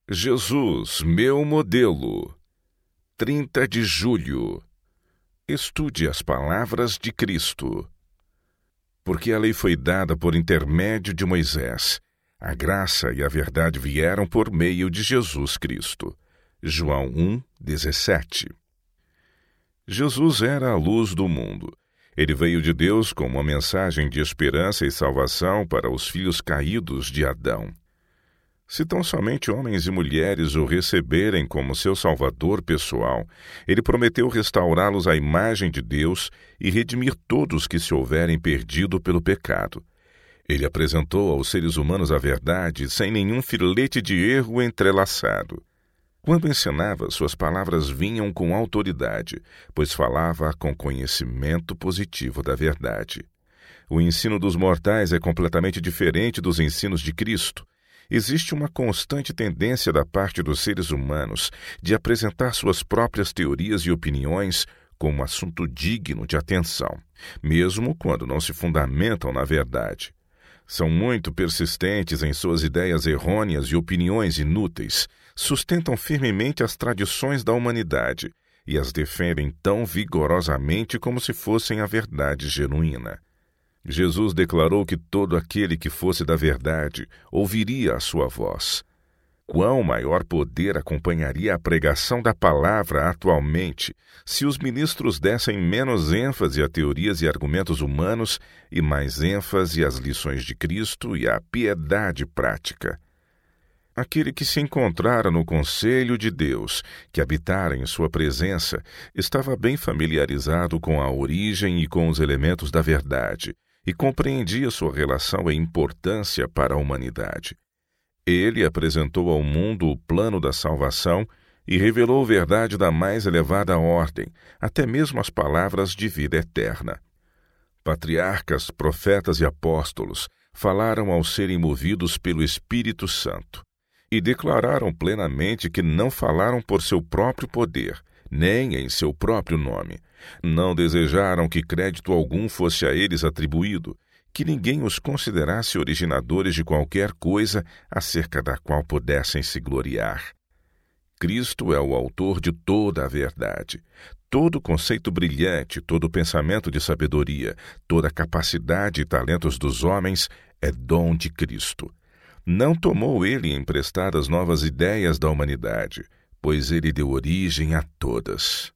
Jesus, meu modelo. 30 de julho. Estude as palavras de Cristo. Porque a lei foi dada por intermédio de Moisés. A graça e a verdade vieram por meio de Jesus Cristo. João 1:17. Jesus era a luz do mundo. Ele veio de Deus com uma mensagem de esperança e salvação para os filhos caídos de Adão. Se tão somente homens e mulheres o receberem como seu Salvador pessoal, ele prometeu restaurá-los à imagem de Deus e redimir todos que se houverem perdido pelo pecado. Ele apresentou aos seres humanos a verdade sem nenhum filete de erro entrelaçado. Quando ensinava, suas palavras vinham com autoridade, pois falava com conhecimento positivo da verdade. O ensino dos mortais é completamente diferente dos ensinos de Cristo. Existe uma constante tendência da parte dos seres humanos de apresentar suas próprias teorias e opiniões como assunto digno de atenção, mesmo quando não se fundamentam na verdade. São muito persistentes em suas ideias errôneas e opiniões inúteis, sustentam firmemente as tradições da humanidade e as defendem tão vigorosamente como se fossem a verdade genuína. Jesus declarou que todo aquele que fosse da verdade ouviria a sua voz. Quão maior poder acompanharia a pregação da palavra atualmente se os ministros dessem menos ênfase a teorias e argumentos humanos e mais ênfase às lições de Cristo e à piedade prática. Aquele que se encontrara no conselho de Deus, que habitara em sua presença, estava bem familiarizado com a origem e com os elementos da verdade, e compreendia sua relação e importância para a humanidade. Ele apresentou ao mundo o plano da salvação e revelou verdade da mais elevada ordem, até mesmo as palavras de vida eterna. Patriarcas, profetas e apóstolos falaram ao serem movidos pelo Espírito Santo e declararam plenamente que não falaram por seu próprio poder, nem em seu próprio nome. Não desejaram que crédito algum fosse a eles atribuído, que ninguém os considerasse originadores de qualquer coisa acerca da qual pudessem se gloriar. Cristo é o autor de toda a verdade. Todo conceito brilhante, todo pensamento de sabedoria, toda capacidade e talentos dos homens é dom de Cristo. Não tomou ele emprestadas novas ideias da humanidade, pois ele deu origem a todas.